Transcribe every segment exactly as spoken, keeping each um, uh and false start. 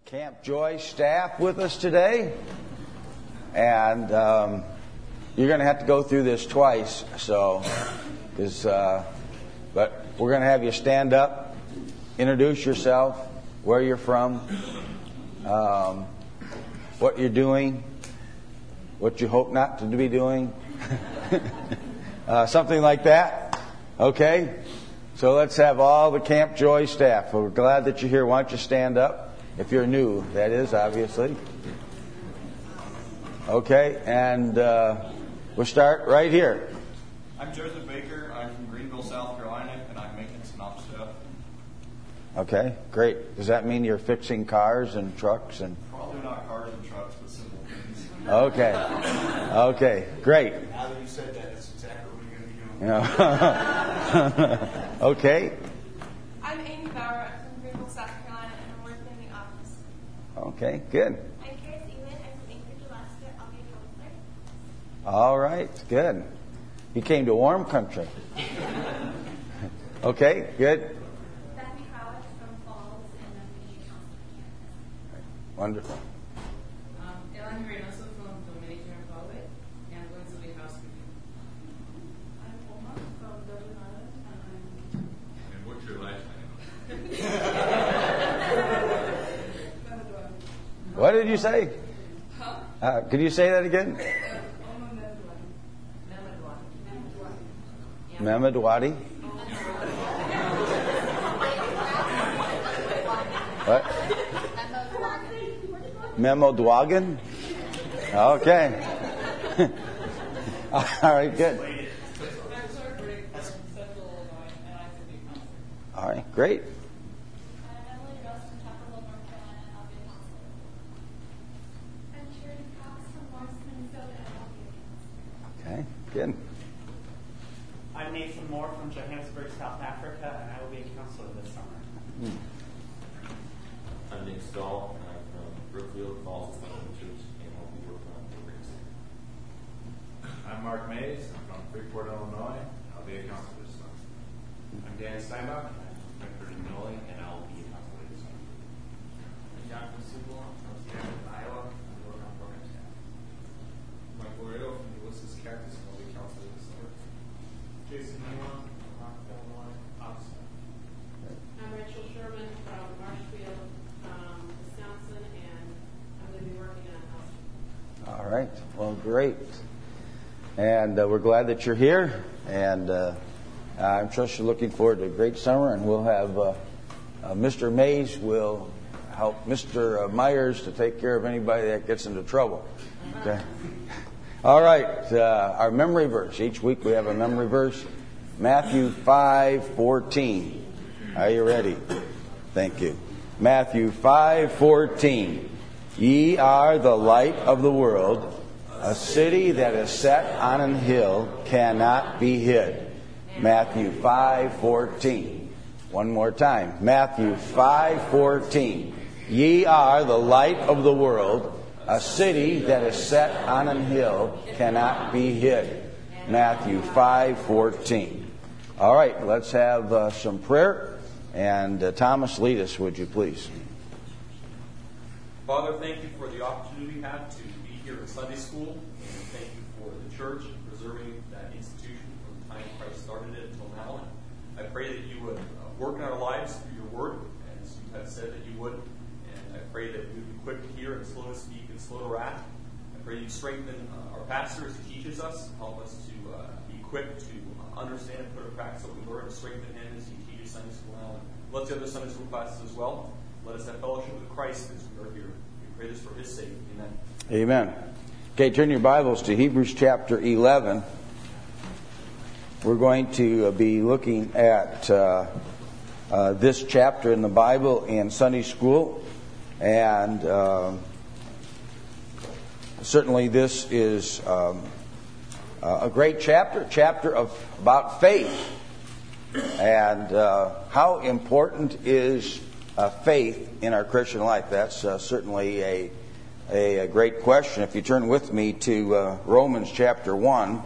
Camp Joy staff with us today, and um, you're going to have to go through this twice. So, is uh, but we're going to have you stand up, introduce yourself, where you're from, um, what you're doing, what you hope not to be doing, uh, something like that. Okay. So let's have all the Camp Joy staff. We're glad that you're here. Why don't you stand up? If you're new, that is, obviously. Okay, and uh, we'll start right here. I'm Joseph Baker. I'm from Greenville, South Carolina, and I'm maintenance and ops staff. Okay, great. Does that mean you're fixing cars and trucks? And Probably not cars and trucks, but simple things. Okay, okay, great. Now that you said that, that's exactly what you're going to be doing. Yeah. Okay. I'm Amy Bauer. I'm from Greenville, South Carolina, and I'm working in the office. Okay, good. I'm Karis Ewan. I'm from Anchorage, Alaska. I'll be a counselor. All right, good. You came to warm country. Okay, good. Bethany Howard from Falls, and I'm being a counselor. Wonderful. Um, Ellen Reynoso from Dominican Republic, and I'm going to be housekeeping. I'm Oma from Dublin, Ireland, and I'm And what's your last name? What did you say? Huh? Uh, could you say that again? Oma Medwani. Mehmed Wadi. What? Memo Dwagan? Okay. All right, good. All right, great. I'm Emily Rose from Chapel Hill, North Carolina, and I'll be a counselor. I'm Charity Cox from Lawrence, Minnesota, and I'll be a counselor. Okay, good. I'm Nathan Moore from Johannesburg, South Africa, and I will be a counselor this summer. Hmm. I'm Nick Stahl. I'm from Brookfield Falls Lutheran Church, and I'll be working on programs. I'm Mark Mays. I'm from Freeport, Illinois. I'll be a counselor this summer. I'm Dan Steinbach. I'm from Bergen and I'll be a counselor this summer. I'm John from Sewell. I'm from Seattle, Iowa. I'm working on program staff. Mike Laredo from Ulysses Cactus. I'll be a counselor this summer. Jason Nealon from Rockville, Illinois, officer. I'm Rachel Sherman from Marshfield, um, Wisconsin, and I'm going to be working on house. All right. Well, great. And uh, we're glad that you're here. And uh, I'm sure you're looking forward to a great summer. And we'll have uh, uh, Mister Mays will help Mister Uh, Myers to take care of anybody that gets into trouble. Okay. All right. Uh, our memory verse. Each week we have a memory verse. Matthew five fourteen. Are you ready? Thank you. Matthew five fourteen. Ye are the light of the world. A city that is set on an hill cannot be hid. Matthew five fourteen. One more time. Matthew five fourteen. Ye are the light of the world. A city that is set on an hill cannot be hid. Matthew five fourteen. All right, let's have uh, some prayer. And uh, Thomas, lead us, would you please? Father, thank you for the opportunity we have to be here in Sunday school, and thank you for the church preserving that institution from the time Christ started it until now. And I pray that you would uh, work in our lives through your word, as you have said that you would. And I pray that we would be quick to hear and slow to speak and slow to wrath. I pray that you strengthen uh, our pastor as he teaches us, help us to uh, be quick to uh, understand and put into practice what we learn, and strengthen him as he teaches Sunday school now. And let the other Sunday school classes as well. Let us have fellowship with Christ as we are here. We pray this for his sake. Amen. Amen. Okay, turn your Bibles to Hebrews chapter eleven. We're going to be looking at uh, uh, this chapter in the Bible in Sunday school. And uh, certainly this is um, a great chapter, chapter of about faith. And uh, how important is uh, faith in our Christian life? That's uh, certainly a, a, a great question. If you turn with me to uh, Romans chapter one.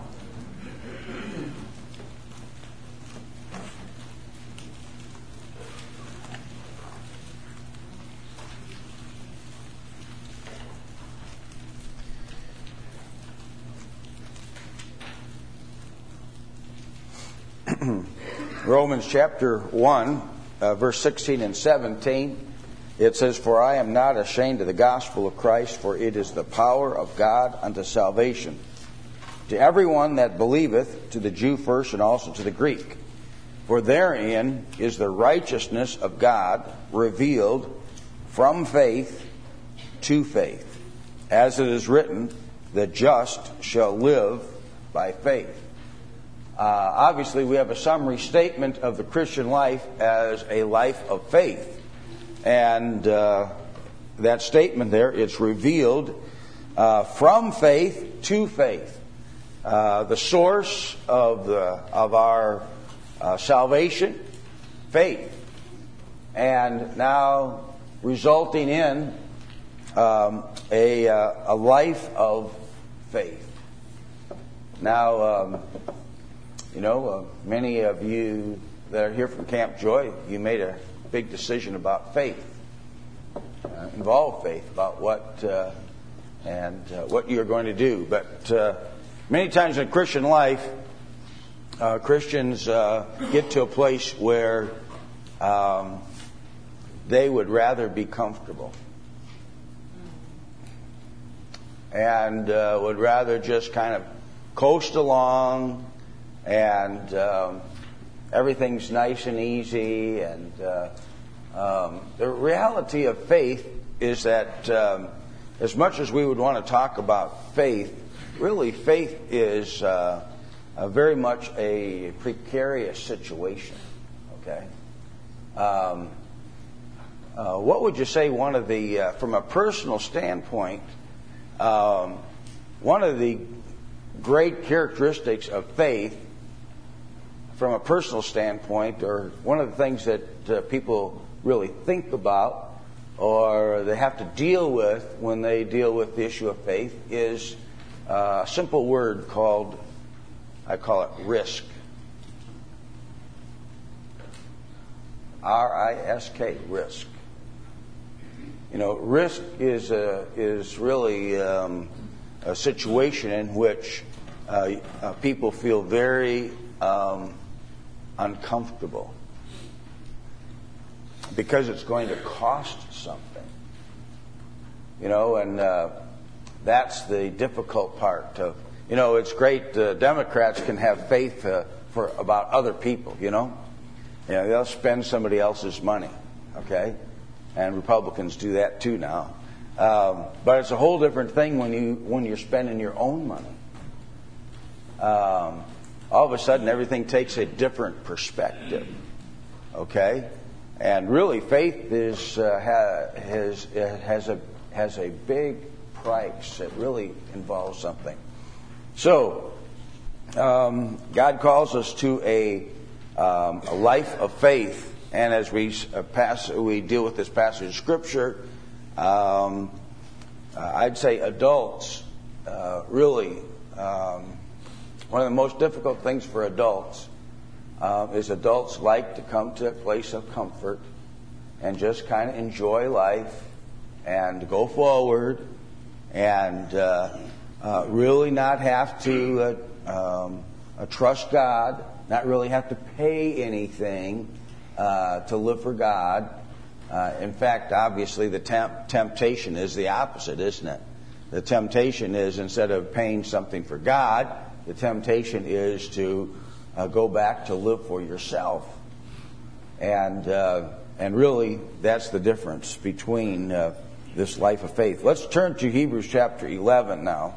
Romans chapter one, uh, verse sixteen and seventeen, it says, "For I am not ashamed of the gospel of Christ, for it is the power of God unto salvation, to everyone that believeth, to the Jew first and also to the Greek. For therein is the righteousness of God revealed from faith to faith. As it is written, the just shall live by faith." Uh, obviously, we have a summary statement of the Christian life as a life of faith. And uh, that statement there, it's revealed uh, from faith to faith. Uh, the source of the of our uh, salvation, faith, and now resulting in um, a uh, a life of faith. Now, um, you know, uh, many of you that are here from Camp Joy, you made a big decision about faith, uh, involved faith about what uh, and uh, what you're going to do, but. Uh, Many times in Christian life, uh, Christians uh, get to a place where um, they would rather be comfortable and uh, would rather just kind of coast along and um, everything's nice and easy. And uh, um, the reality of faith is that um, as much as we would want to talk about faith, really, faith is uh, a very much a precarious situation. Okay, um, uh, what would you say? One of the, uh, from a personal standpoint, um, one of the great characteristics of faith, from a personal standpoint, or one of the things that uh, people really think about, or they have to deal with when they deal with the issue of faith, is Uh, a simple word called, I call it risk. R I S K, risk. You know, risk is a, is really um, a situation in which uh, uh, people feel very um, uncomfortable because it's going to cost something. You know, and uh, that's the difficult part of, you know, it's great. Uh, Democrats can have faith uh, for about other people, you know. You know, they'll spend somebody else's money, okay? And Republicans do that too now. Um, but it's a whole different thing when you when you're spending your own money. Um, all of a sudden, everything takes a different perspective, okay? And really, faith is uh, ha, has has a has a big price. It really involves something. So, um, God calls us to a, um, a life of faith, and as we uh, pass, we deal with this passage of Scripture, um, uh, I'd say adults uh, really um, one of the most difficult things for adults uh, is adults like to come to a place of comfort and just kind of enjoy life and go forward. And uh, uh, really not have to uh, um, uh, trust God, not really have to pay anything uh, to live for God. Uh, in fact, obviously, the temp- temptation is the opposite, isn't it? The temptation is, instead of paying something for God, the temptation is to uh, go back to live for yourself. And uh, and really, that's the difference between Uh, this life of faith. Let's turn to Hebrews chapter eleven now.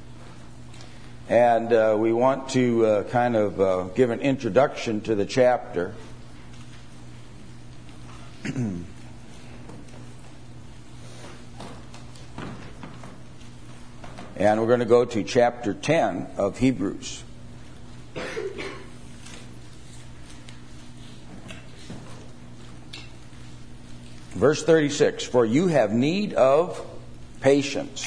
And uh, we want to uh, kind of uh, give an introduction to the chapter. And we're going to go to chapter ten of Hebrews. Verse thirty-six, "For you have need of patience,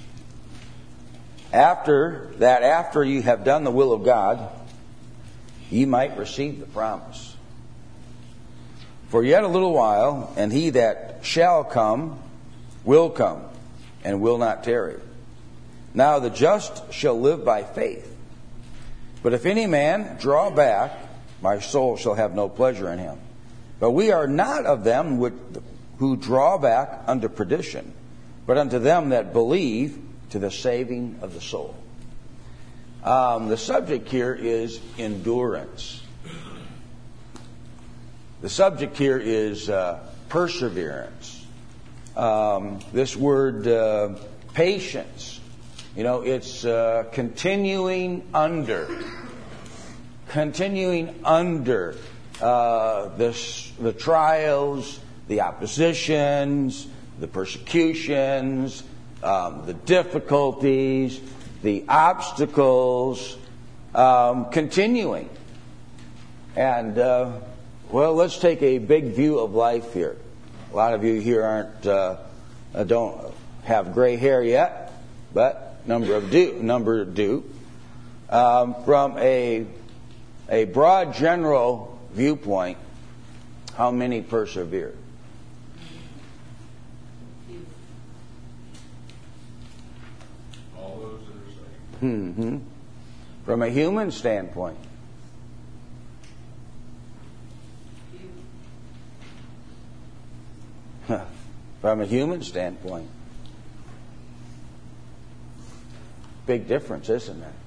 after that after you have done the will of God, ye might receive the promise. For yet a little while, and he that shall come will come, and will not tarry. Now the just shall live by faith. But if any man draw back, my soul shall have no pleasure in him. But we are not of them which, who draw back unto perdition, but unto them that believe to the saving of the soul. Um, the subject here is endurance. The subject here is uh, perseverance. Um, this word uh, patience, you know, it's uh, continuing under, continuing under uh, this, the trials, the oppositions, the persecutions, um, the difficulties, the obstacles, um, continuing. And, uh, well, let's take a big view of life here. A lot of you here aren't, uh, don't have gray hair yet, but number of do, number do. Um, from a, a broad general viewpoint, how many persevere? All those that are saved. Mm-hmm. From a human standpoint, from a human standpoint, big difference, isn't it?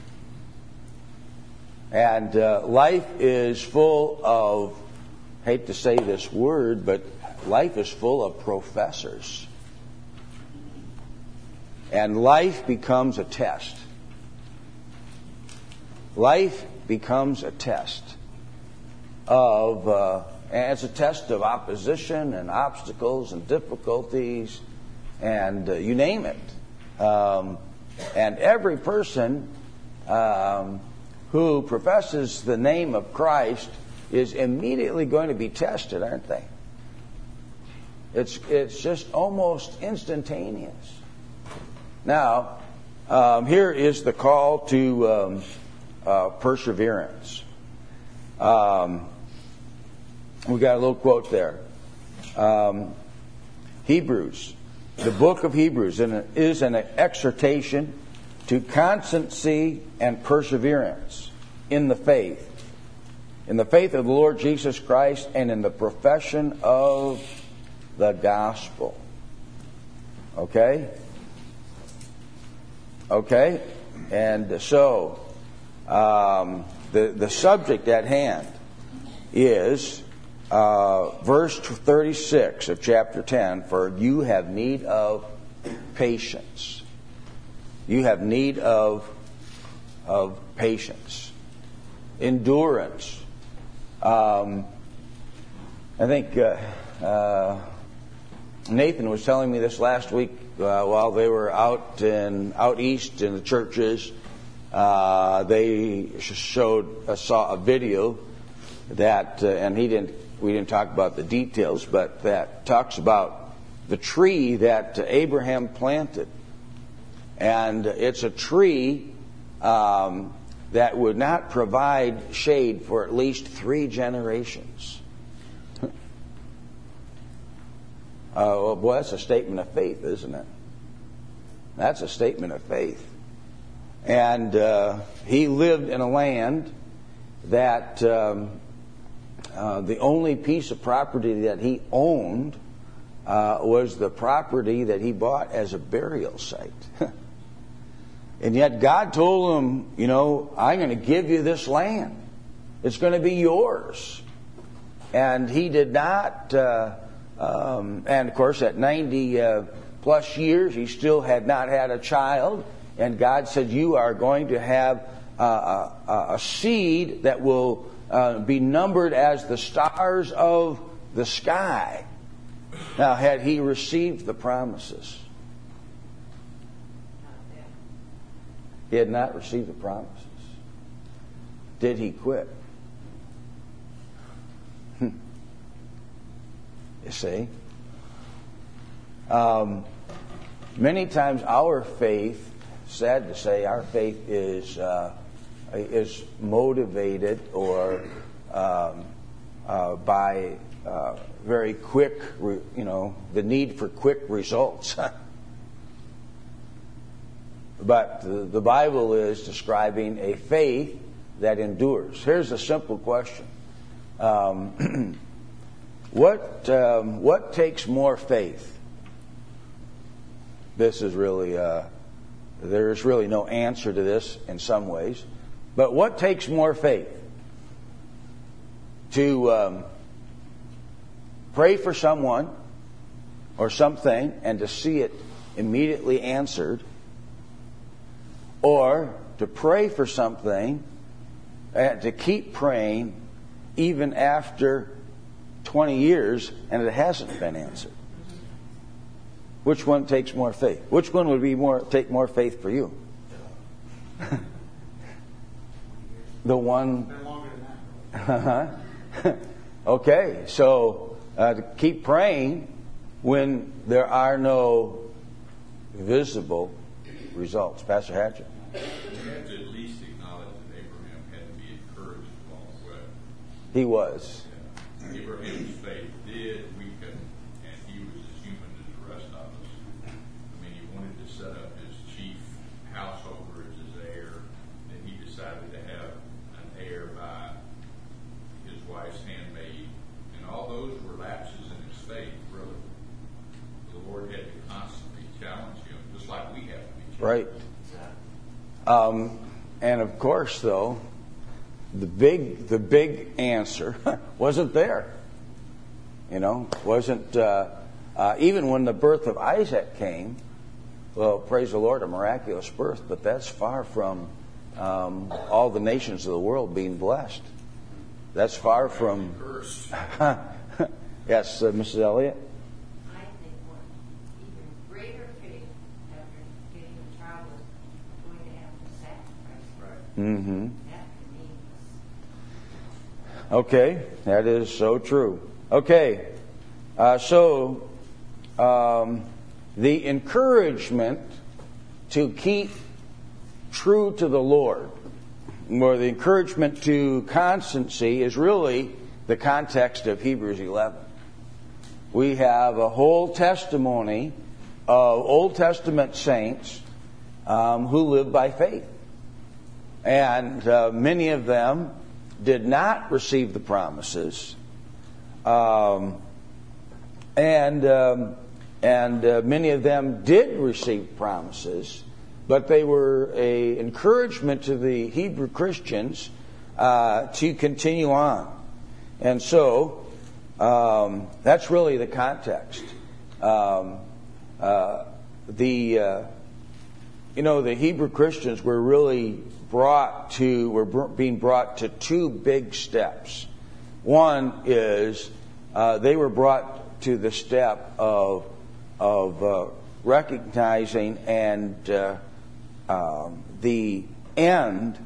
And uh, life is full of, hate to say this word, but life is full of professors. And life becomes a test. Life becomes a test of, uh, and it's a test of opposition and obstacles and difficulties and uh, you name it. Um, and every person um, who professes the name of Christ is immediately going to be tested, aren't they? It's, it's just almost instantaneous. Now, um, here is the call to um, uh, perseverance. Um, we got a little quote there. Um, Hebrews, the book of Hebrews is an exhortation to constancy and perseverance in the faith, in the faith of the Lord Jesus Christ and in the profession of the gospel. Okay? Okay? And so, um, the, the subject at hand is uh, verse thirty-six of chapter ten, for you have need of patience. You have need of, of patience. Endurance. Um, I think uh, uh, Nathan was telling me this last week uh, while they were out in out east in the churches. Uh, they showed uh, saw a video that, uh, and he didn't. We didn't talk about the details, but that talks about the tree that Abraham planted, and it's a tree um, that would not provide shade for at least three generations. uh, well, boy, that's a statement of faith, isn't it? That's a statement of faith. And uh, he lived in a land that um, uh, the only piece of property that he owned uh, was the property that he bought as a burial site. And yet God told him, you know, I'm going to give you this land. It's going to be yours. And he did not, uh, um, and of course at ninety uh, plus years, he still had not had a child. And God said, you are going to have uh, a, a seed that will uh, be numbered as the stars of the sky. Now, had he received the promises? He had not received the promises. Did he quit? You see? Um, many times our faith, sad to say, our faith is uh, is motivated or um, uh, by uh, very quick, re- you know, the need for quick results. But the Bible is describing a faith that endures. Here's a simple question. Um, what um, what takes more faith? This is really, uh, there's really no answer to this in some ways. But what takes more faith? To um, pray for someone or something and to see it immediately answered, or to pray for something and to keep praying even after twenty years and it hasn't been answered? Which one takes more faith? Which one would be more take more faith for you? The one. Uh-huh. Okay, so uh, to keep praying when there are no visible results. Pastor Hatchett. We have to at least acknowledge that Abraham had to be encouraged along the way. He was. Yeah. Abraham's faith did weaken, and he was as human as the rest of us. I mean, he wanted to set up his chief householder as his heir, and he decided to have an heir by his wife's handmaid, and all those were lapses in his faith, really. The Lord had to constantly challenge him, just like we have to be challenged. Right. Um, and of course, though, the big the big answer wasn't there. You know, wasn't uh, uh, even when the birth of Isaac came. Well, praise the Lord, a miraculous birth, but that's far from um, all the nations of the world being blessed. That's far from. Yes, uh, Missus Elliott. I think one even greater faith after getting the child is going to have to sacrifice. Right. Mm-hmm. That means. Okay, that is so true. Okay, uh, so um, the encouragement to keep true to the Lord, or the encouragement to constancy, is really the context of Hebrews eleven. We have a whole testimony of Old Testament saints um, who lived by faith. And uh, many of them did not receive the promises. Um, and um, and uh, many of them did receive promises, but they were an encouragement to the Hebrew Christians uh, to continue on. And so um, that's really the context. Um, uh, the uh, you know the Hebrew Christians were really brought to were br- being brought to two big steps. One is uh, they were brought to the step of of uh, recognizing and uh, um, the end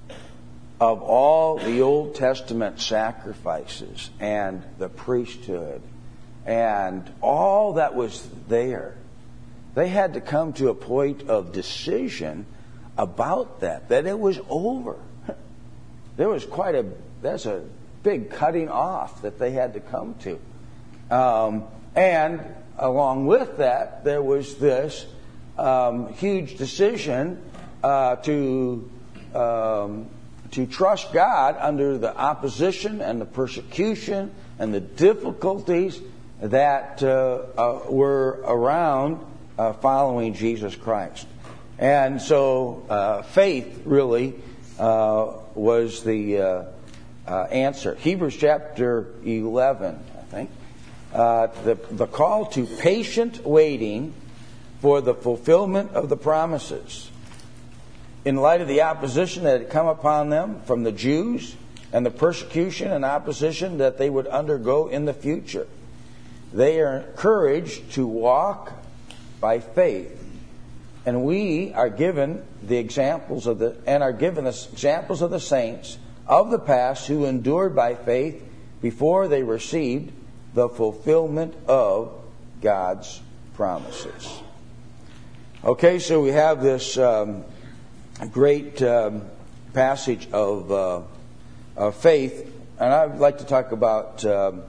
of all the Old Testament sacrifices and the priesthood and all that was there. They had to come to a point of decision about that, that it was over. There was quite a, that's a big cutting off that they had to come to. Um, and along with that, there was this um, huge decision uh, to um, to trust God under the opposition and the persecution and the difficulties that uh, uh, were around uh, following Jesus Christ. And so uh, faith really uh, was the uh, uh, answer. Hebrews chapter eleven, I think. Uh, the, the call to patient waiting for the fulfillment of the promises. In light of the opposition that had come upon them from the Jews and the persecution and opposition that they would undergo in the future, they are encouraged to walk by faith. And we are given the examples of the and are given the examples of the saints of the past who endured by faith before they received the fulfillment of God's promises. Okay, so we have this um, great um, passage of, uh, of faith, and I'd like to talk about um,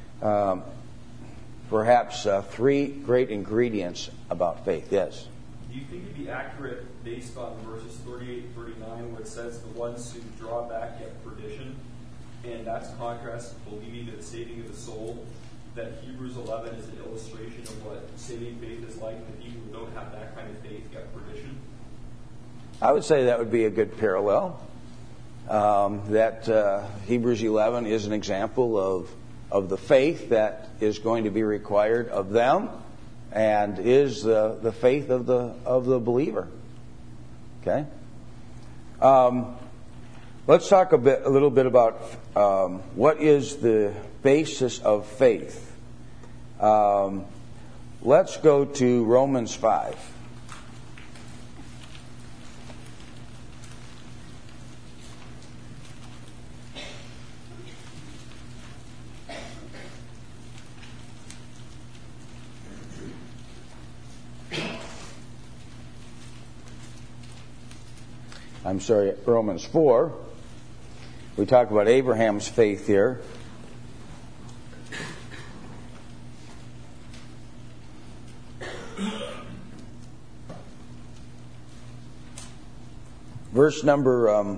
um, perhaps uh, three great ingredients about faith. Yes? do you think it'd be accurate based on verses thirty-eight and thirty-nine where it says the ones who draw back get perdition, and that's contrast believing to the saving of the soul, that Hebrews eleven is an illustration of what saving faith is like, that people who don't have that kind of faith get perdition? I would say that would be a good parallel. Um, that uh, Hebrews eleven is an example of of the faith that is going to be required of them, and is the the faith of the of the believer. Okay. Um, let's talk a bit, a little bit about um, what is the basis of faith. Um, let's go to Romans five. I'm sorry, Romans four. We talk about Abraham's faith here. Verse number, um,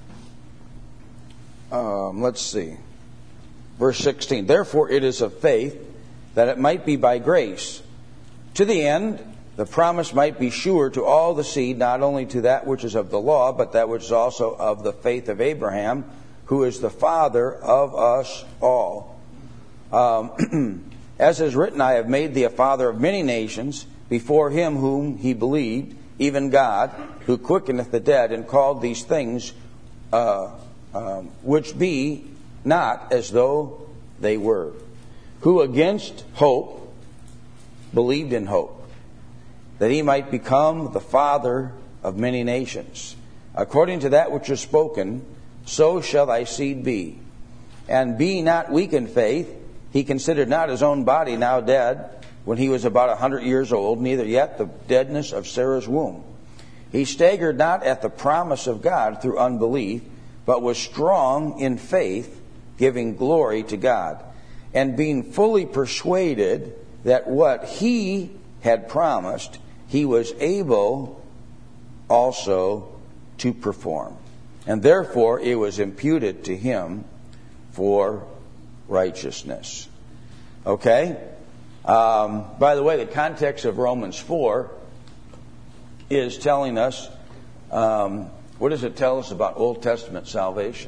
um, let's see, verse sixteen. Therefore it is of faith, that it might be by grace, to the end the promise might be sure to all the seed, not only to that which is of the law, but that which is also of the faith of Abraham, who is the father of us all. Um, as is written, I have made thee a father of many nations, before him whom he believed, even God, who quickeneth the dead, and called these things uh, um, which be not as though they were, who against hope believed in hope, that he might become the father of many nations. According to that which is spoken, so shall thy seed be. And be not weak in faith, he considered not his own body now dead, when he was about a hundred years old, neither yet the deadness of Sarah's womb. He staggered not at the promise of God through unbelief, but was strong in faith, giving glory to God, and being fully persuaded that what he had promised, he was able also to perform. And therefore it was imputed to him for righteousness. Okay? Um, by the way, the context of Romans four is telling us, um, what does it tell us about Old Testament salvation?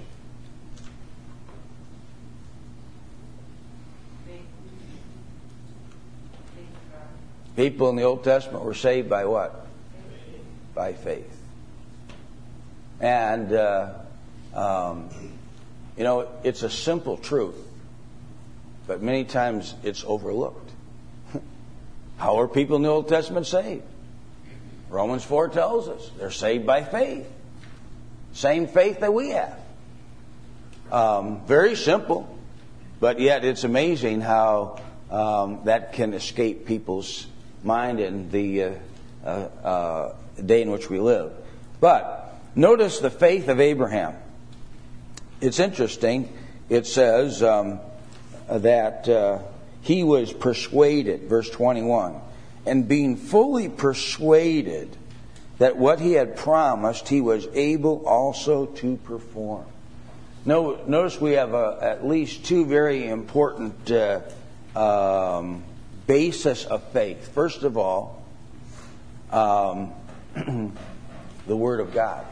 People in the Old Testament were saved by what? By faith. And, uh, um, you know, it's a simple truth, but many times it's overlooked. How are people in the Old Testament saved? Romans four tells us they're saved by faith. Same faith that we have. Um, very simple, but yet it's amazing how um, that can escape people's mind in the uh, uh, uh, day in which we live. But notice the faith of Abraham. It's interesting. It says um, that uh, he was persuaded, verse twenty-one, and being fully persuaded that what he had promised, he was able also to perform. No, notice we have uh, at least two very important uh, um, basis of faith. First of all, um, the Word of God.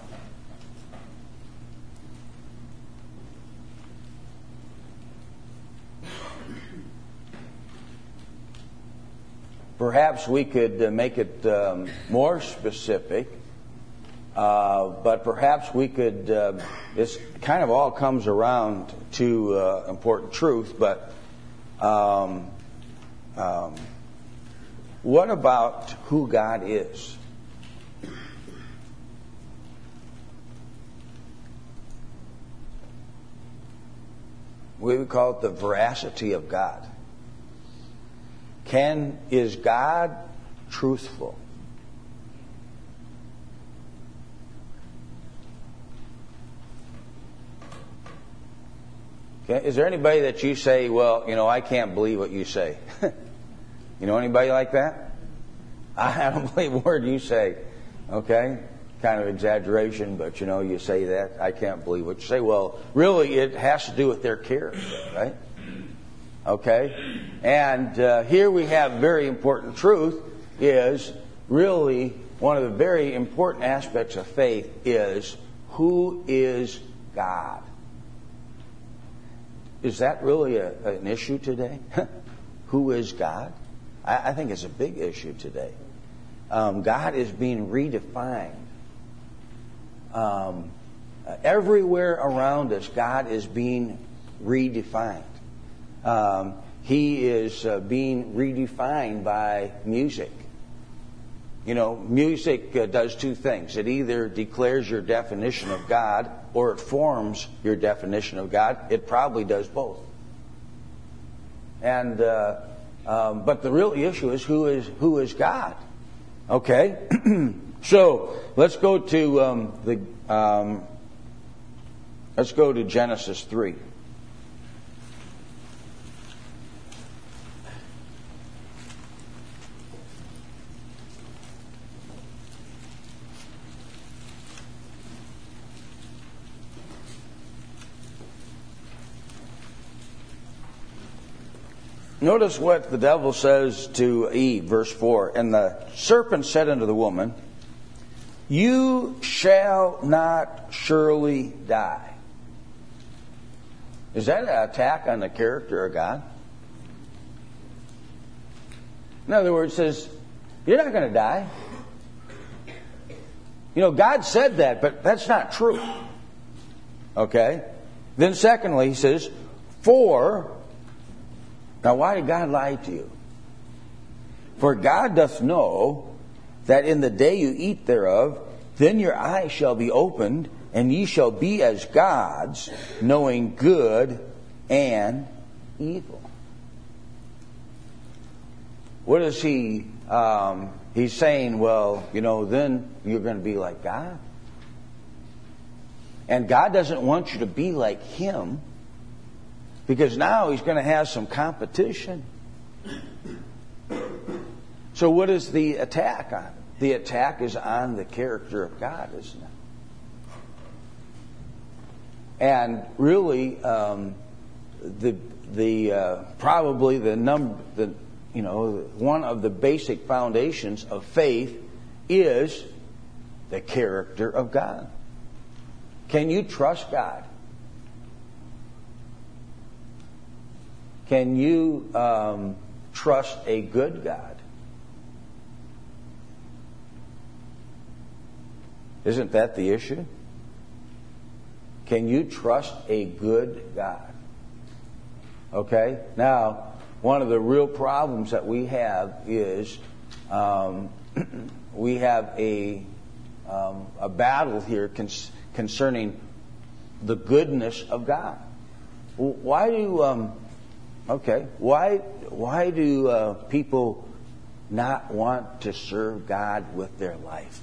Perhaps we could uh, make it um, more specific, uh, but perhaps we could, uh, this kind of all comes around to uh, important truth, but um, um, what about who God is? We would call it the veracity of God. Can, is God truthful? Okay. Is there anybody that you say, well, you know, I can't believe what you say? You know anybody like that? I don't believe a word you say. Okay? Kind of exaggeration, but you know, you say that. I can't believe what you say. Well, really, it has to do with their character, right? Okay? And uh, here we have very important truth is really one of the very important aspects of faith is who is God? Is that really a, an issue today? Who is God? I, I think it's a big issue today. Um, God is being redefined. Um, everywhere around us, God is being redefined. Um, he is uh, being redefined by music. You know, music uh, does two things. It either declares your definition of God or it forms your definition of God. It probably does both. And uh, um, but the real issue is who is who is God? Okay, so let's go to um, the um, let's go to Genesis three. Notice what the devil says to Eve, verse four. And the serpent said unto the woman, you shall not surely die. Is that an attack on the character of God? In other words, it says, you're not going to die. You know, God said that, but that's not true. Okay? Then secondly, he says, for... Now, why did God lie to you? For God doth know that in the day you eat thereof, then your eyes shall be opened, and ye shall be as gods, knowing good and evil. What is he? Um, he's saying, well, you know, then you're going to be like God. And God doesn't want you to be like Him. Because now He's going to have some competition. So what is the attack on? The attack is on the character of God, isn't it? And really, um, the the uh, probably the number the you know one of the basic foundations of faith is the character of God. Can you trust God? Can you um, trust a good God? Isn't that the issue? Can you trust a good God? Okay? Now, one of the real problems that we have is um, we have a um, a battle here con- concerning the goodness of God. Why do um, Okay, why why do uh, people not want to serve God with their life?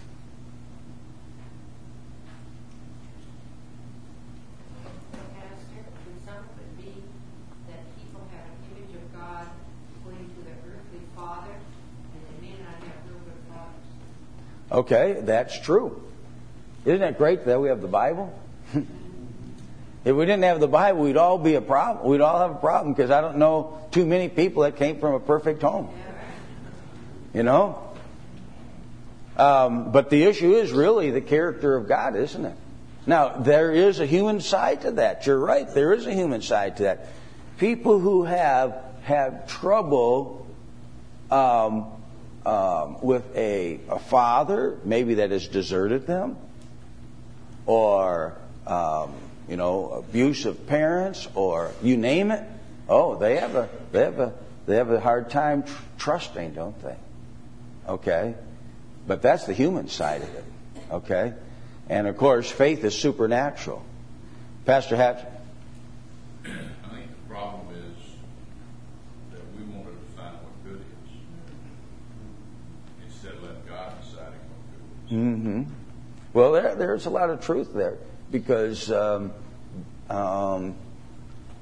Pastor, some could be that people have an image of God according to their earthly father, and they may not have real good fathers. Okay, that's true. Isn't it great that we have the Bible? If we didn't have the Bible, we'd all be a problem. We'd all have a problem because I don't know too many people that came from a perfect home. You know? Um, but the issue is really the character of God, isn't it? Now, there is a human side to that. You're right. There is a human side to that. People who have have trouble um, um, with a, a father, maybe that has deserted them, or... Um, You know, abusive parents, or you name it. Oh, they have a they have a they have a hard time tr- trusting, don't they? Okay, but that's the human side of it. Okay, and of course, faith is supernatural. Pastor Hatch. I think the problem is that we want to define what good is instead of letting God deciding what good is. Mm-hmm. Well, there there's a lot of truth there. Because um, um,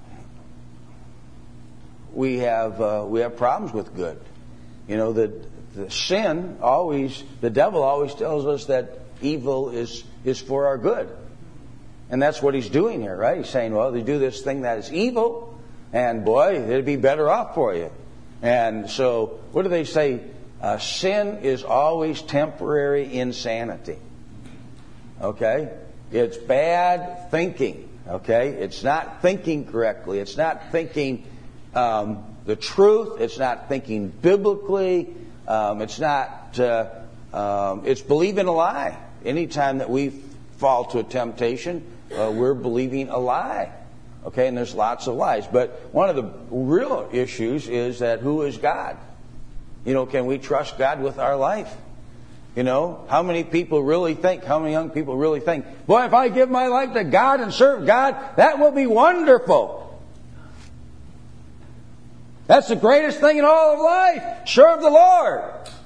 we have uh, we have problems with good, you know. The the sin always, the devil always tells us that evil is, is for our good. And that's what he's doing here, right? He's saying, well, they do this thing that is evil, and boy, it'd be better off for you. And so, what do they say? Uh, sin is always temporary insanity. Okay? It's bad thinking. Okay? It's not thinking correctly. It's not thinking um, the truth. It's not thinking biblically. Um, it's not, uh, um, it's believing a lie. Anytime that we fall to a temptation, uh, we're believing a lie. Okay, and there's lots of lies. But one of the real issues is that who is God? You know, can we trust God with our life? You know, how many people really think, how many young people really think, boy, if I give my life to God and serve God, that will be wonderful. That's the greatest thing in all of life. Serve the Lord.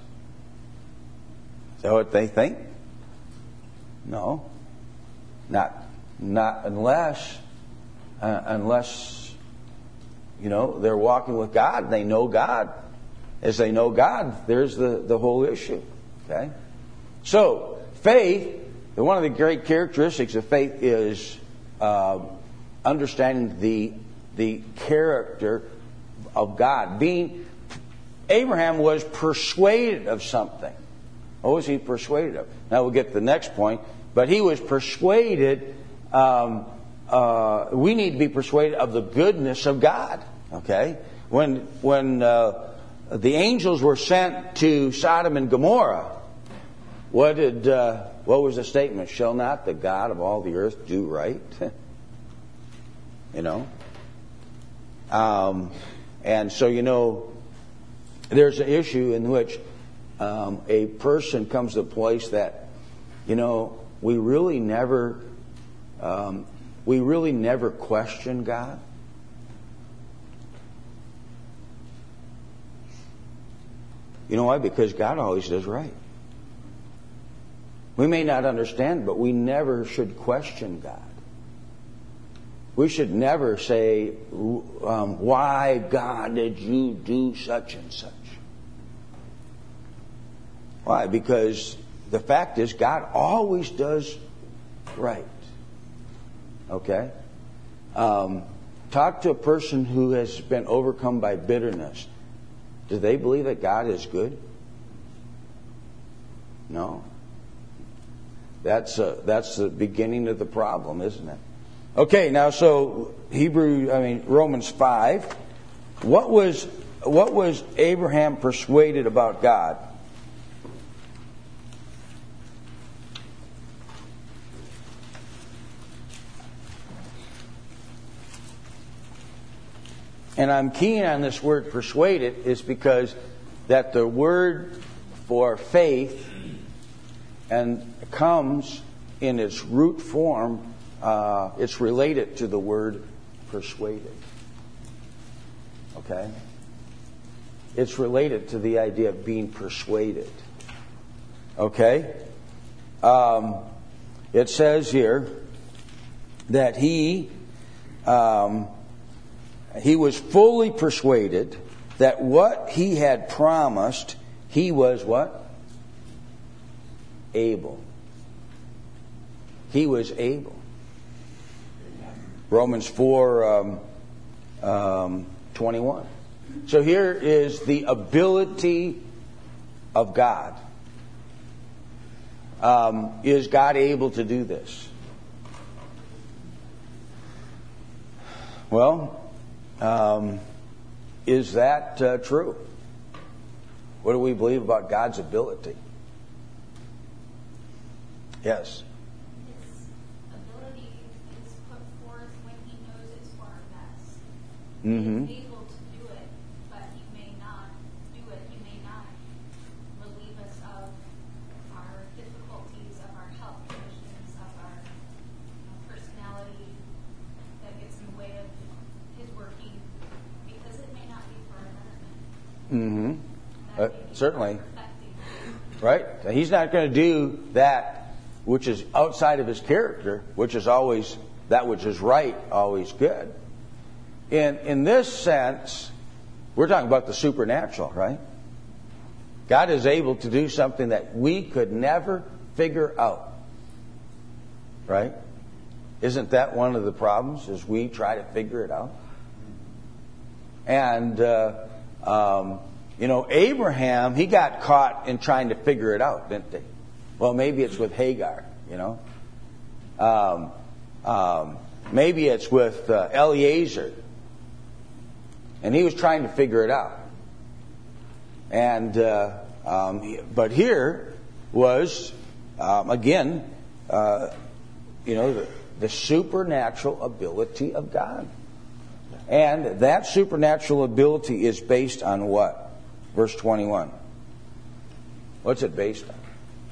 Is that what they think? No. Not, not unless... Uh, unless, you know, they're walking with God, they know God. As they know God, there's the, the whole issue. Okay? So, faith, one of the great characteristics of faith is uh, understanding the, the character of God. Being, Abraham was persuaded of something. What was he persuaded of? Now we'll get to the next point. But he was persuaded... Um, Uh, we need to be persuaded of the goodness of God. Okay, when when uh, the angels were sent to Sodom and Gomorrah, what did uh, what was the statement? Shall not the God of all the earth do right? You know, um, and so you know, there's an issue in which um, a person comes to a place that, you know, we really never. Um, We really never question God. You know why? Because God always does right. We may not understand, but we never should question God. We should never say, um, why, God, did you do such and such? Why? Because the fact is, God always does right. Okay? Um, talk to a person who has been overcome by bitterness. Do they believe that God is good? No. That's a, that's the beginning of the problem, isn't it? Okay, now so Hebrew, I mean Romans five. What was what was Abraham persuaded about God? And I'm keen on this word persuaded is because that the word for faith and comes in its root form, uh, it's related to the word persuaded. Okay? It's related to the idea of being persuaded. Okay? Um, it says here that he... Um, He was fully persuaded that what he had promised, he was what? Able. He was able. Romans four um, um, twenty-one. So here is the ability of God. Um, is God able to do this? Well, um, is that uh, true? What do we believe about God's ability? Yes. His ability is put forth when he knows it's for our best. Mm-hmm. He is able to do it, but he may not do it. He may not relieve us of our difficulties, of our health conditions, of our you know, personality that gets in the way of his working, because it may not be for our betterment. Mm-hmm. Uh, certainly. Right? He's not going to do that which is outside of his character, which is always, that which is right, always good. In in this sense, we're talking about the supernatural, right? God is able to do something that we could never figure out. Right? Isn't that one of the problems, is we try to figure it out? And, uh, um, you know, Abraham, he got caught in trying to figure it out, didn't he? Well, maybe it's with Hagar, you know. Um, um, maybe it's with uh, Eliezer. And he was trying to figure it out. And, uh, um, but here was, um, again, uh, you know, the, the supernatural ability of God. And that supernatural ability is based on what? Verse twenty-one. What's it based on?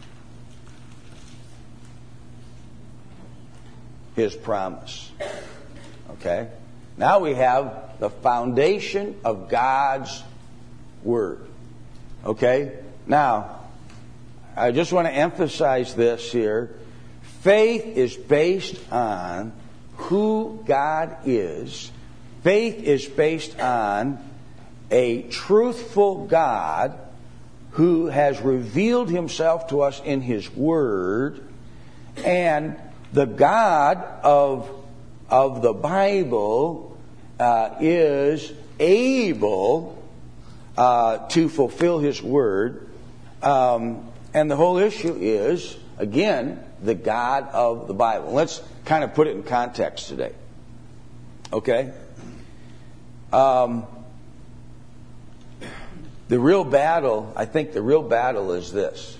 His promise. Okay? Now we have the foundation of God's Word. Okay? Now, I just want to emphasize this here. Faith is based on who God is. Faith is based on a truthful God who has revealed himself to us in his Word. And the God of, of the Bible uh, is able uh, to fulfill his Word. Um, and the whole issue is, again, the God of the Bible. Let's kind of put it in context today. Okay? Um, the real battle, I think the real battle is this.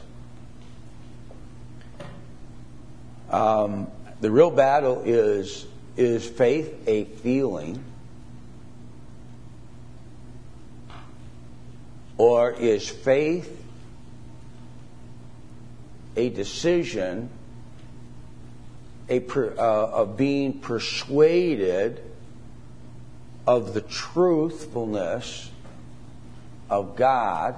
Um, the real battle is, is faith a feeling, or is faith a decision a per, uh, of being persuaded of the truthfulness of God,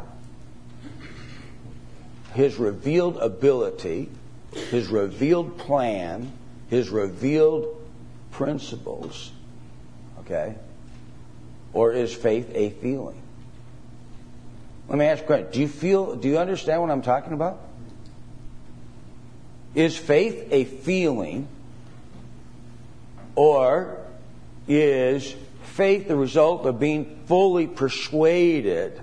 his revealed ability, his revealed plan, his revealed principles, okay? Or is faith a feeling? Let me ask you a question. Do you feel, do you understand what I'm talking about? Is faith a feeling, or is faith the result of being fully persuaded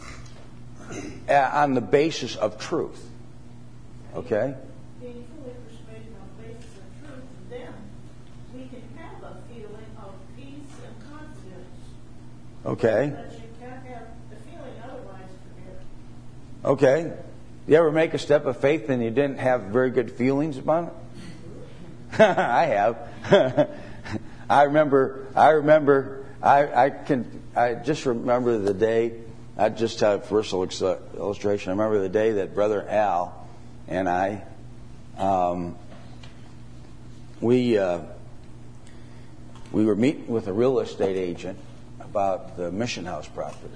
on the basis of truth? Okay? Being fully persuaded on the basis of truth, then we can have a feeling of peace and confidence. Okay. But you can't have the feeling otherwise from it. Okay. You ever make a step of faith and you didn't have very good feelings about it? I have. I remember, I remember, I, I can, I just remember the day, I just tell a first illustration. I remember the day that Brother Al and I, um, we, uh, we were meeting with a real estate agent about the Mission House property.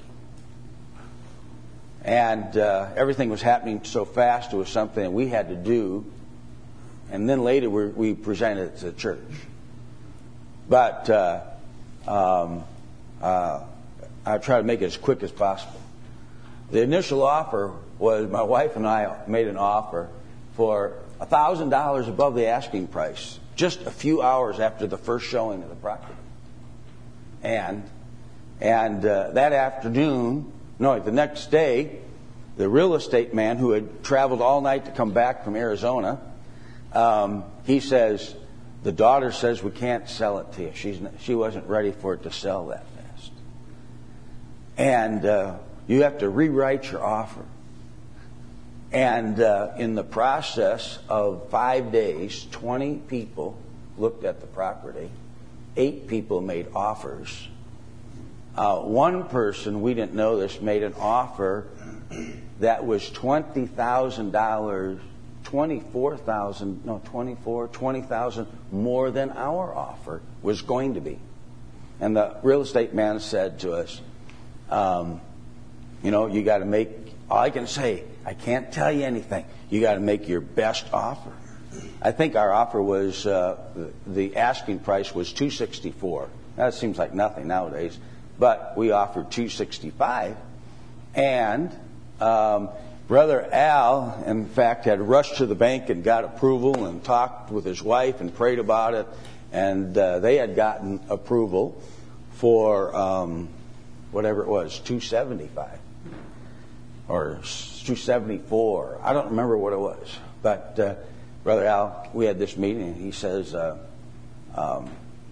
And uh, everything was happening so fast, it was something that we had to do. And then later we, we presented it to the church. But uh, um, uh, I tried to make it as quick as possible. The initial offer was, my wife and I made an offer for one thousand dollars above the asking price, just a few hours after the first showing of the property. And, and uh, that afternoon, no, the next day, the real estate man who had traveled all night to come back from Arizona, um, he says, the daughter says we can't sell it to you. She's not, she wasn't ready for it to sell that fast. And uh, you have to rewrite your offer. And uh, in the process of five days, twenty people looked at the property. Eight people made offers. Uh, one person, we didn't know this, made an offer that was twenty thousand dollars, twenty-four thousand, no, twenty-four, twenty thousand more than our offer was going to be. And the real estate man said to us, um, you know, you got to make, all I can say, I can't tell you anything. You got to make your best offer. I think our offer was, uh, the asking price was two sixty-four. That seems like nothing nowadays. But we offered two sixty-five, and um, Brother Al, in fact, had rushed to the bank and got approval and talked with his wife and prayed about it. And uh, they had gotten approval for um, whatever it was, two seventy-five or two seventy-four. I don't remember what it was. But uh, Brother Al, we had this meeting, and he says, uh, um,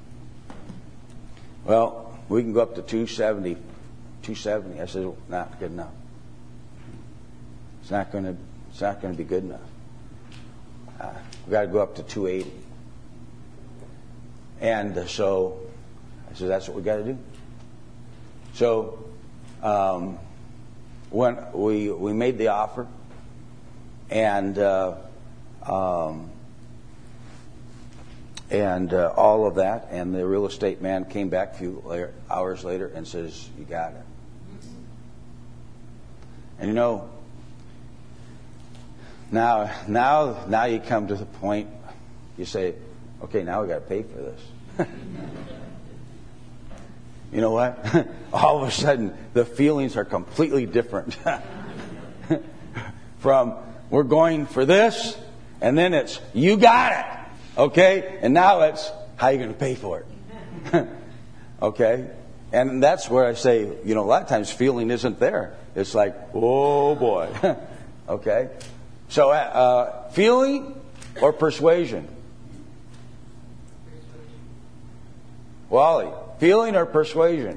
well, we can go up to two seventy. two seventy. I said, well, not good enough. It's not going to. It's not going to be good enough. Uh, we got to go up to two eighty. And uh, so, I said, that's what we got to do. So, um, when we we made the offer, and uh, um, and uh, all of that, and the real estate man came back a few later, hours later and says, "You got it." And you know, now now now you come to the point, you say, "Okay, now we got to pay for this." You know what? All of a sudden, the feelings are completely different. From we're going for this, and then it's you got it, okay, and now it's how you going to pay for it, okay, and that's where I say, you know, a lot of times feeling isn't there. It's like, oh boy, okay. So, uh, feeling or persuasion? Wally, feeling or persuasion?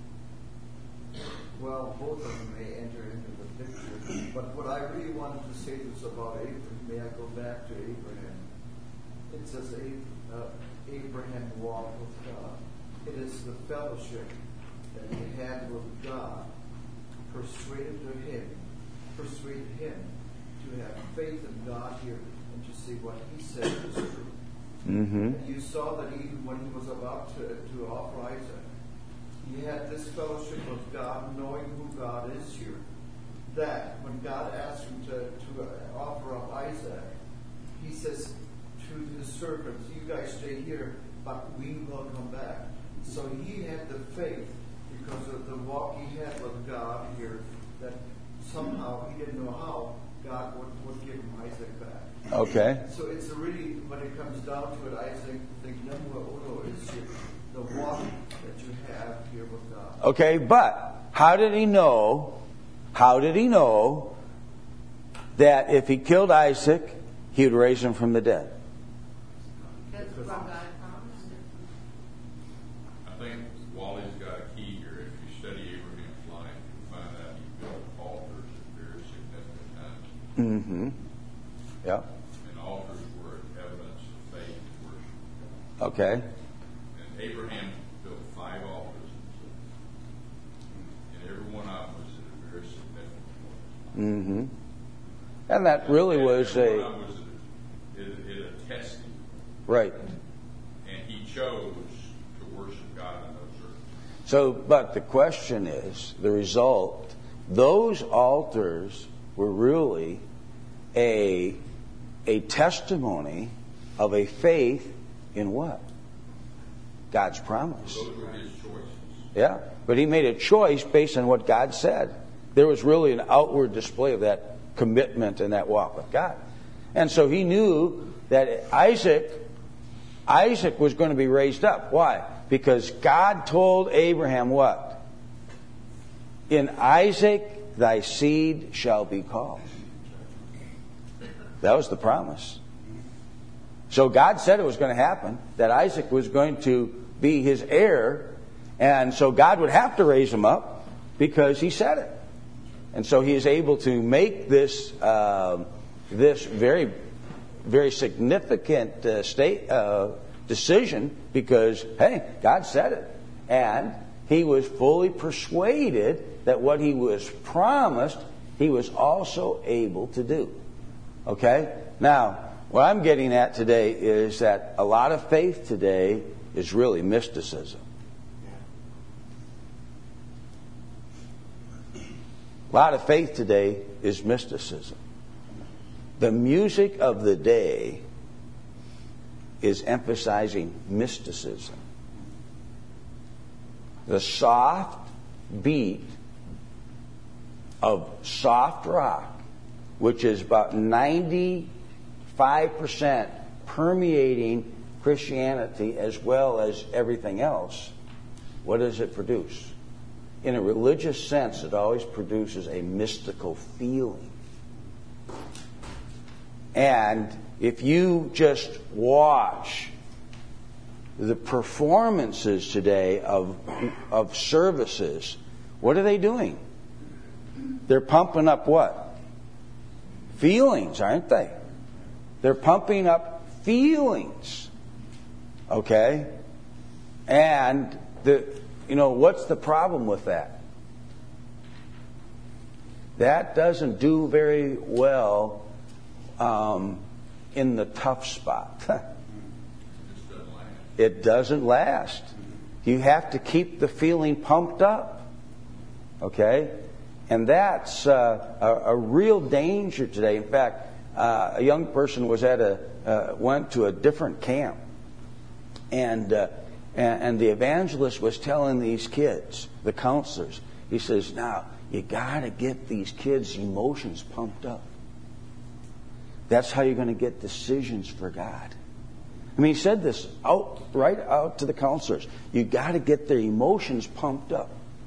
Well, both of them may enter into the picture. But what I really wanted to say was about Abraham. May I go back to Abraham? It says uh, Abraham walked with God. It is the fellowship that he had with God persuaded to him, persuaded him to have faith in God here and to see what he said was true. Mm-hmm. And you saw that even when he was about to, to offer Isaac, he had this fellowship with God, knowing who God is here. That when God asked him to, to offer up Isaac, he says to his servants, "You guys stay here, but we will come back." So he had the faith because of the walk he had with God here, that somehow he didn't know how God would, would give him Isaac back. Okay. So it's really, when it comes down to it, I think the number uno is here, the walk that you have here with God. Okay, but how did he know? How did he know that if he killed Isaac, he would raise him from the dead? That's what God promised. I think Wally's got a key here. If you study Abraham's life, you find out he built altars at very significant times. Mm-hmm. Yeah. And altars were evidence of faith and worship. Okay. And Abraham built five altars, and every one of them was at a very significant point. Mm-hmm. And that really and was every a... one of them was at a, at a testing. Right. And he chose to worship God in those earths. So, but the question is, the result, those altars were really a a testimony of a faith in what? God's promise. Those were his choices. Yeah, but he made a choice based on what God said. There was really an outward display of that commitment and that walk with God. And so he knew that Isaac, Isaac was going to be raised up. Why? Because God told Abraham what? In Isaac thy seed shall be called. That was the promise. So God said it was going to happen, that Isaac was going to be his heir, and so God would have to raise him up because he said it. And so he is able to make this uh, this very, very significant uh, state uh, decision because, hey, God said it. And he was fully persuaded that what he was promised, he was also able to do. Okay? Now, what I'm getting at today is that a lot of faith today is really mysticism. A lot of faith today is mysticism. The music of the day is emphasizing mysticism. The soft beat of soft rock, which is about ninety-five percent permeating Christianity as well as everything else, what does it produce? In a religious sense, it always produces a mystical feeling. And if you just watch the performances today of, of services, what are they doing? They're pumping up what? Feelings, aren't they? They're pumping up feelings. Okay? And the you know, what's the problem with that? That doesn't do very well um, in the tough spot. It doesn't last. You have to keep the feeling pumped up. Okay? And that's uh, a, a real danger today. In fact, uh, a young person was at a uh, went to a different camp, and, uh, and and the evangelist was telling these kids, the counselors, he says, "Now you got to get these kids' emotions pumped up. That's how you're going to get decisions for God." I mean, he said this out right out to the counselors. You got to get their emotions pumped up.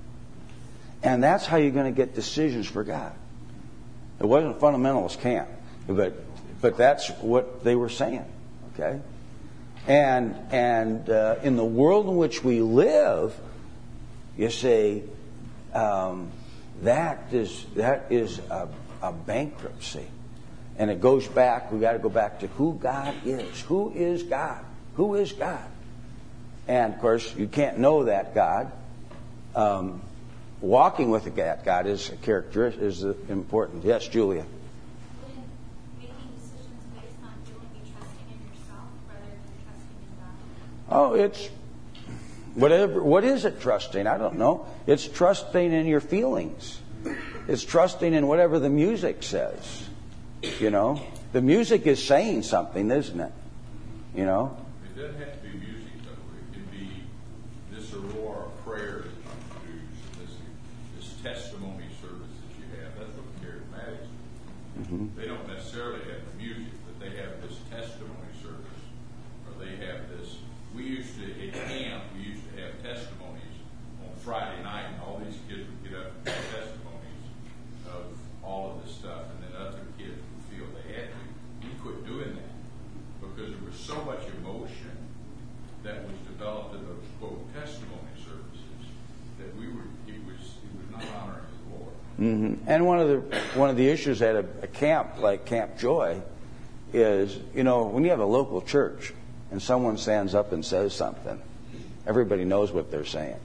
And that's how you're going to get decisions for God. It wasn't a fundamentalist camp, but but that's what they were saying. Okay, and and uh, in the world in which we live, you say um, that is that is a, a bankruptcy, and it goes back. We got to go back to who God is. Who is God? Who is God? And of course, you can't know that God. Um, Walking with that God is a character is important. Yes, Julia. Wouldn't making decisions based on feeling be trusting in yourself rather than trusting in God? Oh, it's whatever. What is it trusting? I don't know. It's trusting in your feelings. It's trusting in whatever the music says. You know, the music is saying something, isn't it? You know. It doesn't have to be music, though. It can be this aurora of prayer that you produce, this, this testimony service that you have. That's what the charismatics do. Mm-hmm. They don't necessarily have the music, but they have this testimony service, or they have this. We used to, at camp, we used to have testimonies on Friday night, and all these kids would get up and give testimonies of all of this stuff, and then other kids would feel they had to. We quit doing that because there was so much emotion that was developed in those quote testimony services that we were it was it was not honoring the Lord. Mm-hmm. And one of the one of the issues at a, a camp like Camp Joy is, you know, when you have a local church and someone stands up and says something, everybody knows what they're saying.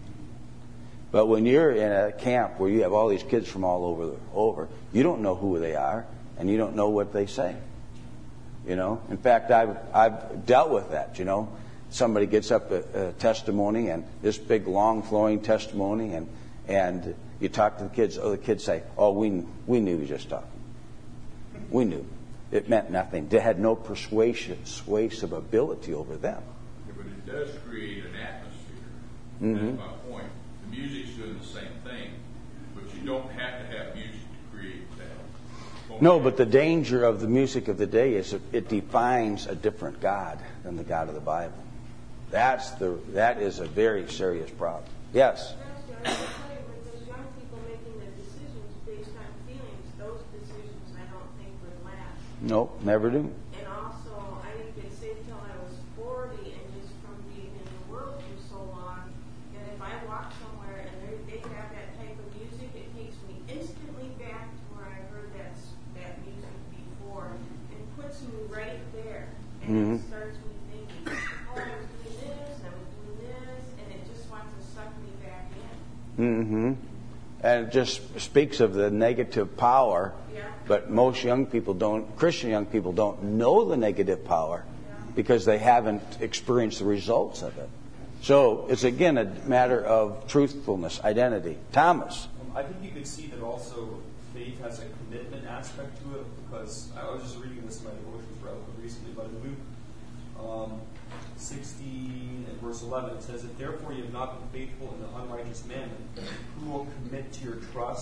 But when you're in a camp where you have all these kids from all over over, you don't know who they are and you don't know what they say. You know, in fact, I've I've dealt with that. You know, somebody gets up a, a testimony and this big, long, flowing testimony, and and you talk to the kids. Oh, the kids say, "Oh, we we knew he was just talking. We knew it meant nothing. They had no persuasive, persuasive ability over them." Yeah, but it does create an atmosphere. Mm-hmm. That's my point. The music's doing the same thing, but you don't have to have music to create that. No, but the danger of the music of the day is it defines a different God than the God of the Bible. That's the that is a very serious problem. Yes. With those young people making the decisions based on feelings, those decisions I don't think would last. Nope, never do. And also, I didn't get saved till I was forty, and just from being in the world for so long, that if I walk somewhere and they have that type of music, it takes me instantly back to where I heard that that music before, and puts me right there, and mm-hmm. it starts me thinking, oh, I was doing this, and I was doing this, and it just wants to suck me back in. Mm-hmm. And it just speaks of the negative power, yeah. But most young people don't, Christian young people don't know the negative power yeah. because they haven't experienced the results of it. So it's again a matter of truthfulness, identity. Thomas. Um, I think you could see that also faith has a commitment aspect to it, because I was just reading this in my devotions relatively recently, but in Luke um, sixteen and verse eleven, it says, "If therefore you have not been faithful in the unrighteous mammon, who will commit to your trust the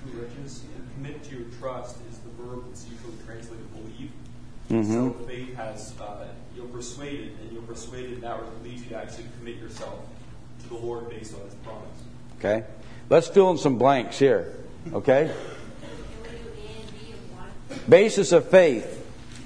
true riches. And commit to your trust is the verb that's usually translated believe. Mm-hmm. So faith has, uh, you're persuaded, and you're persuaded that leads you to actually commit yourself to the Lord based on His promise. Okay. Let's fill in some blanks here. Okay? Basis of faith.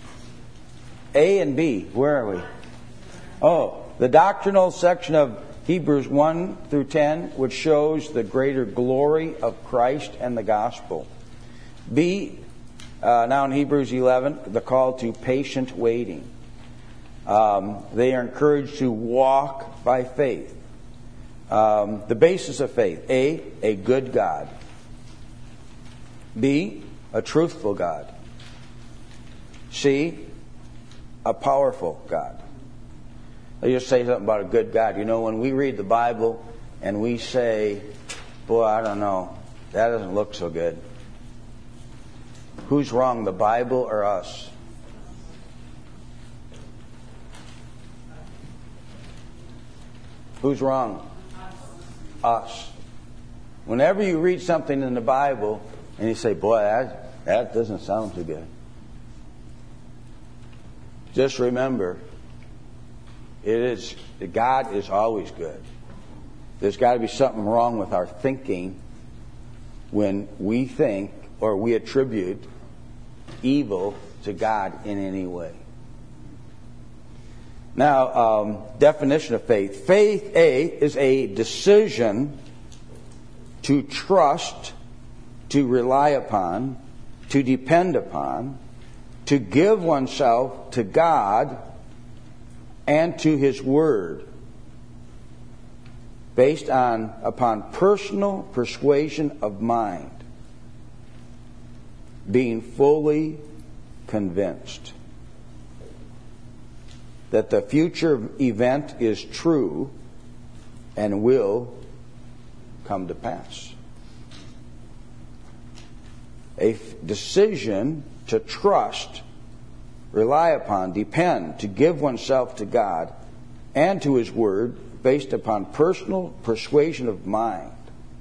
A and B. Where are we? Oh, the doctrinal section of Hebrews one through ten, which shows the greater glory of Christ and the gospel. B, uh, now in Hebrews eleven, the call to patient waiting. Um, they are encouraged to walk by faith. Um, the basis of faith. A, a good God. B, a truthful God. C, a powerful God. Let me just say something about a good God. You know, when we read the Bible and we say, boy, I don't know, that doesn't look so good. Who's wrong, the Bible or us? Who's wrong? Us. Whenever you read something in the Bible and you say, boy, that, that doesn't sound too good. Just remember, it is God is always good. There's got to be something wrong with our thinking when we think or we attribute evil to God in any way. Now, um, definition of faith. Faith, A, is a decision to trust, to rely upon, to depend upon, to give oneself to God and to His Word, based on upon personal persuasion of mind, being fully convinced that the future event is true and will come to pass. A f- decision to trust, rely upon, depend, to give oneself to God and to His Word based upon personal persuasion of mind.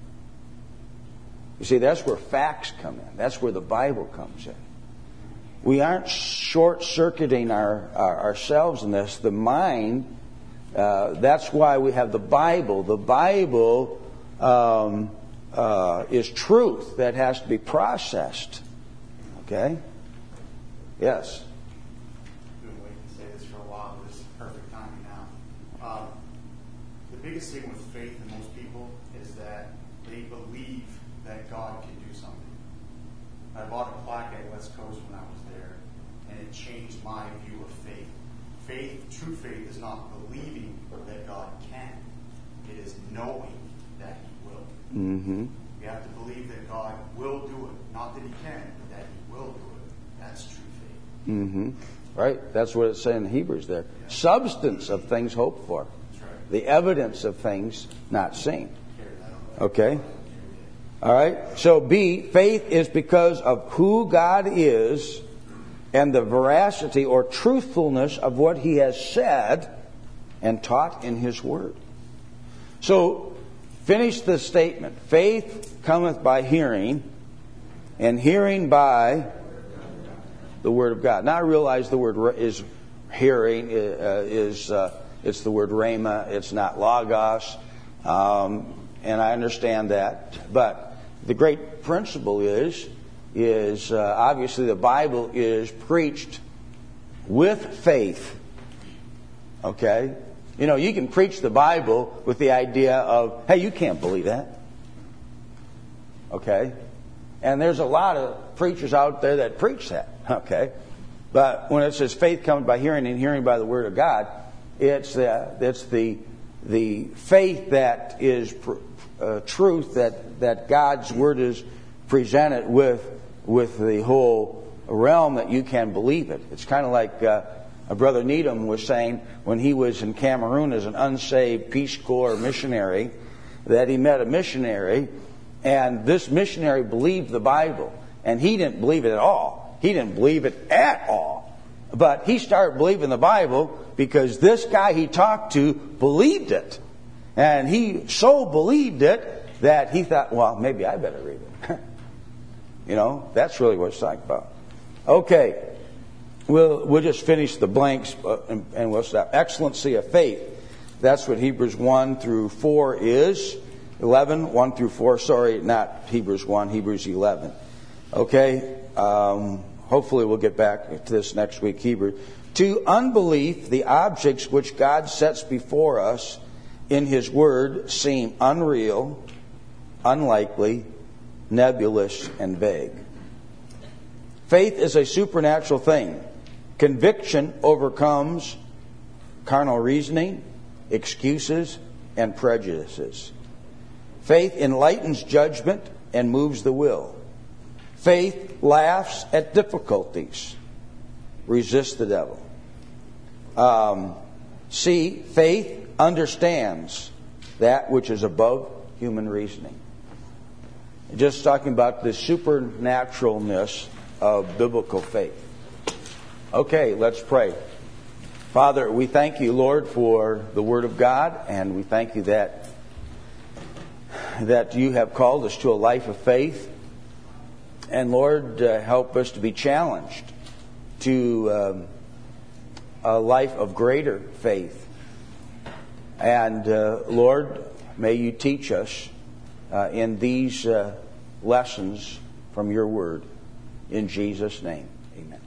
You see, that's where facts come in. That's where the Bible comes in. We aren't short-circuiting our, our, ourselves in this. The mind, uh, that's why we have the Bible. The Bible um, uh, is truth that has to be processed. Okay? Yes? I've been waiting to say this for a while, but it's perfect timing now. Um, the biggest thing with faith in most people is that they believe that God can do something. I bought a plaque at West Coast when I was there, and it changed my view of faith. Faith, true faith, is not believing that God can. It is knowing that He will. Mm-hmm. We have to believe that God will do it. Not that He can, but that He will do it. That's true faith. Mm-hmm. Right? That's what it's saying in Hebrews there. Yeah. Substance of things hoped for. That's right. The evidence of things not seen. Okay? All right? So B, faith is because of who God is and the veracity or truthfulness of what He has said and taught in His Word. So, finish the statement. Faith cometh by hearing, and hearing by the Word of God. Now I realize the word is hearing, uh, is uh, it's the word rhema, it's not logos, um, and I understand that. But the great principle is, is uh, obviously the Bible is preached with faith. Okay? You know, you can preach the Bible with the idea of, hey, you can't believe that. Okay? And there's a lot of preachers out there that preach that. Okay? But when it says faith comes by hearing and hearing by the Word of God, it's the, it's the, the faith that is uh, truth, that, that God's Word is presented with, with the whole realm that you can believe it. It's kind of like uh, Brother Needham was saying when he was in Cameroon as an unsaved Peace Corps missionary, that he met a missionary, and this missionary believed the Bible, and he didn't believe it at all. He didn't believe it at all. But he started believing the Bible because this guy he talked to believed it. And he so believed it that he thought, well, maybe I better read it. You know, that's really what it's talking about. Okay. We'll, we'll just finish the blanks uh, and, and we'll stop. Excellency of faith. That's what Hebrews one through four is. eleven, one through four. Sorry, not Hebrews one, Hebrews eleven. Okay. Um, hopefully we'll get back to this next week. Hebrew. To unbelief, the objects which God sets before us in His Word seem unreal, unlikely, nebulous, and vague. Faith is a supernatural thing. Conviction overcomes carnal reasoning, excuses, and prejudices. Faith enlightens judgment and moves the will. Faith laughs at difficulties, resists the devil. Um, C, faith understands that which is above human reasoning. Just talking about the supernaturalness of biblical faith. Okay, let's pray. Father, we thank you, Lord, for the Word of God, and we thank you that that you have called us to a life of faith. And Lord, uh, help us to be challenged to um, a life of greater faith. And uh, Lord, may you teach us uh, in these uh, lessons from your Word. In Jesus' name, amen.